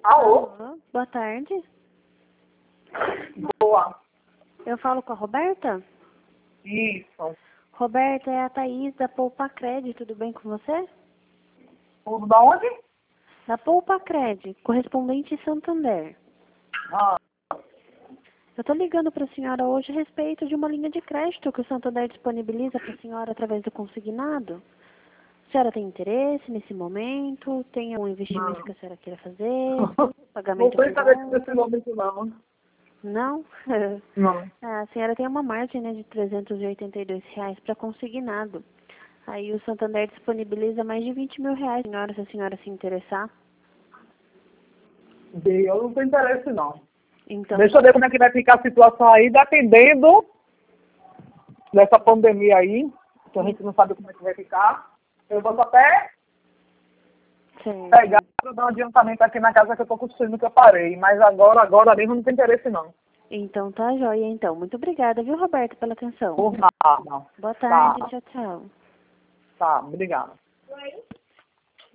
Alô? Alô, boa tarde. Boa. Eu falo com a Roberta? Isso. Roberta, é a Thaís da Poupa Cred, tudo bem com você? Tudo da onde? Da Poupa Cred, correspondente Santander. Ah, Eu tô ligando para a senhora hoje a respeito de uma linha de crédito que o Santander disponibiliza para a senhora através do consignado. A senhora tem interesse nesse momento? Tem algum investimento não. que a senhora queira fazer? Não Pagamento sei por saber conta? desse momento, não. Não? Não. A senhora tem uma margem, né, de R$ 382 para consignado. Aí o Santander disponibiliza mais de R$ 20.000, senhora, se a senhora se interessar. Eu não tenho interesse, não. Então, Deixa eu ver como é que vai ficar a situação aí, dependendo dessa pandemia aí, que a gente não sabe como é que vai ficar. Eu vou até pegar certo. para dar um adiantamento aqui na casa que eu estou construindo, que eu parei. Mas agora mesmo não tem interesse, não. Então tá joia, então. Muito obrigada, viu, Roberto, pela atenção. Por nada. Boa Tá, tarde, tchau, tchau. tá, obrigada.